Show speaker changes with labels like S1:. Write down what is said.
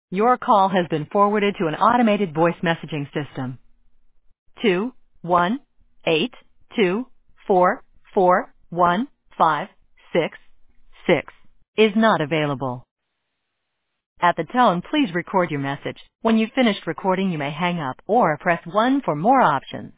S1: Your call has been forwarded to an automated voice messaging system. 21824415666 is not available. At the tone, please record your message. When you've finished recording, you may hang up or press 1 for more options.